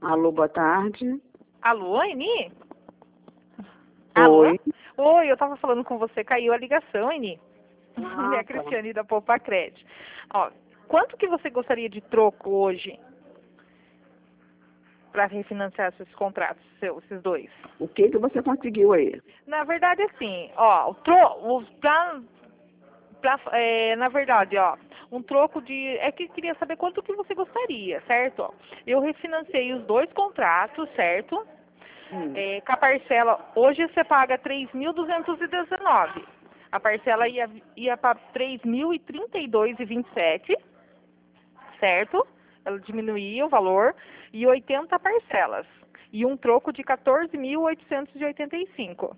Alô, boa tarde. Alô, Eni? Alô? Oi. Oi, eu tava falando com você, caiu a ligação, Eni. É a Tá. Cristiane da Poupa Crédito. Ó, quanto que você gostaria de troco hoje para refinanciar esses contratos, esses dois? O que que você conseguiu aí? Na verdade, assim, ó, na verdade, ó, um troco de, é que eu queria saber quanto que você gostaria, certo? Ó, eu refinanciei os dois contratos, certo? Com a parcela, hoje você paga 3.219. A parcela ia para 3.032,27, certo? Ela diminuía o valor, e 80 parcelas. E um troco de 14.885.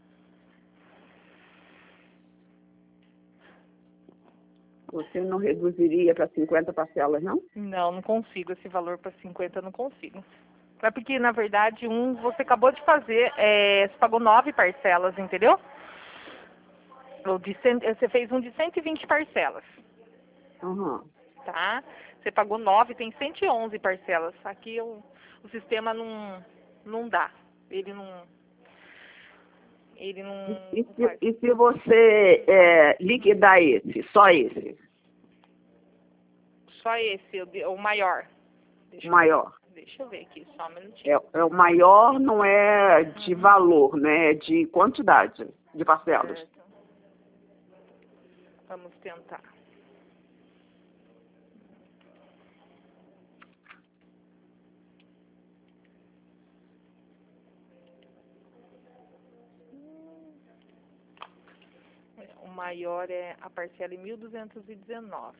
Você não reduziria para 50 parcelas, não? Não, não consigo. Esse valor para 50 eu não consigo. É porque, na verdade, você acabou de fazer, você pagou 9 parcelas, entendeu? Você fez um de 120 parcelas, Aham. tá? Você pagou 9, tem 111 parcelas. Aqui o sistema não dá. Ele não E se, faz. e se você liquidar esse, só esse, Só esse, o maior. o maior? Deixa eu ver aqui, só um minutinho. É o maior não é de valor, né? É de quantidade de parcelas. Certo. Vamos tentar. O maior é a parcela em 1.219.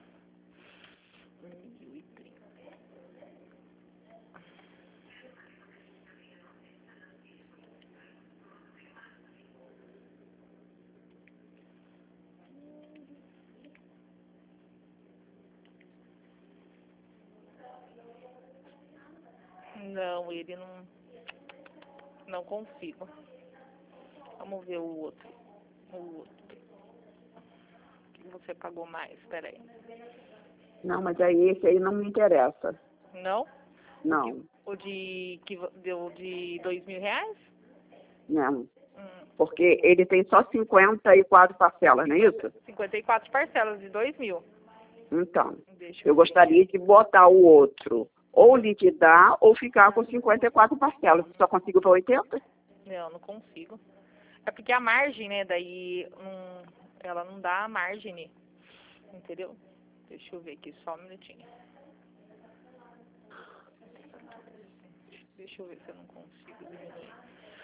1.030. Não, ele não consigo. Vamos ver o outro. O outro. Que você pagou mais, peraí. Não, mas aí esse aí não me interessa. Não? Não, O de que deu de R$ 2.000? não. Hum, Porque ele tem só 54 parcelas, não é isso? 54 parcelas de 2.000. Então, Deixa eu eu ver. gostaria de botar o outro, ou liquidar, ou ficar com 54 parcelas. Só consigo para 80? Não consigo. É porque a margem, né, daí ela não dá a margem, né, entendeu? Deixa eu ver aqui, só um minutinho. Deixa eu ver se eu não consigo diminuir.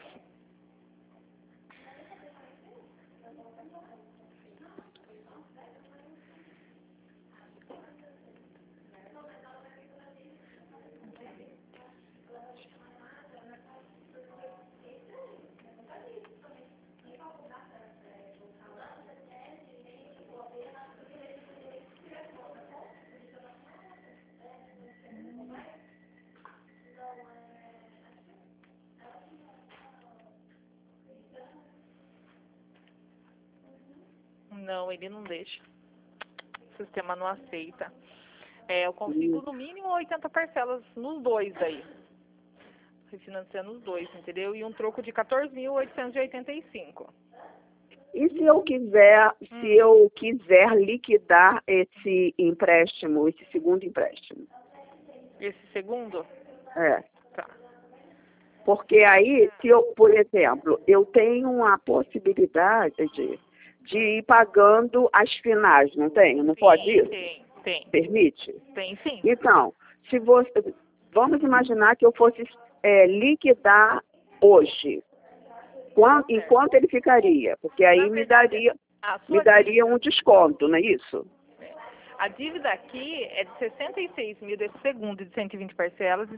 Não, ele não deixa. O sistema não aceita. Eu consigo no mínimo 80 parcelas nos dois aí. Refinanciando os dois, entendeu? E um troco de 14.885. E se eu quiser liquidar esse empréstimo, esse segundo empréstimo? Esse segundo? É. Tá. Porque aí, se eu, por exemplo, eu tenho a possibilidade de ir pagando as finais, não tenho? Não pode isso? Tem. Permite? Tem sim. Então, se você, vamos imaginar que eu fosse liquidar hoje. Enquanto ele ficaria? Porque aí me daria um desconto, não é isso? A dívida aqui é de 66 mil desse segundo de 120 parcelas e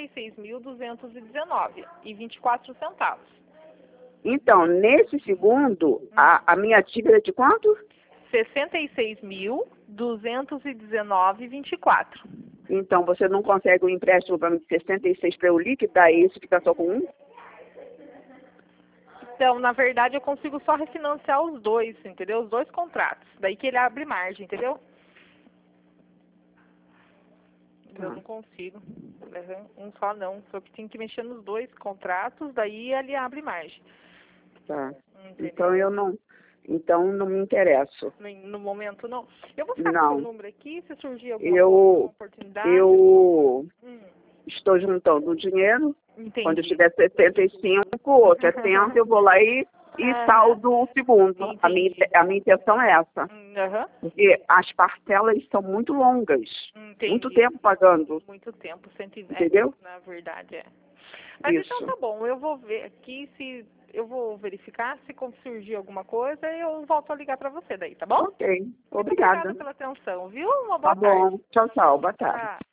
66.219 e 24 centavos. Então, nesse segundo, a minha dívida é de quanto? 66.219 e 24. Então, você não consegue um empréstimo para mim de 66 para eu liquidar isso e ficar só com um? Então, na verdade, eu consigo só refinanciar os dois, entendeu? Os dois contratos. Daí que ele abre margem, entendeu? Eu não consigo. Um só não. Só que tem que mexer nos dois contratos, daí ele abre margem. Tá. Entendeu? Então não me interesso. No momento não. Eu vou ficar com o Não. seu número aqui, se surgir alguma oportunidade. Eu estou juntando o dinheiro. Entendi. Quando eu tiver 65 ou 70, eu vou lá e saldo o segundo. A minha intenção é essa. Porque as parcelas são muito longas. Entendi. Muito tempo pagando. Muito tempo, 120. Entendeu? Na verdade, é. Mas Isso. então tá bom, eu vou ver aqui se... Eu vou verificar, se surgir alguma coisa, eu volto a ligar para você daí, tá bom? Ok. Obrigada. Muito obrigada pela atenção, viu? Uma boa tarde. Tá bom. Tchau, tchau. Boa tarde. Tá.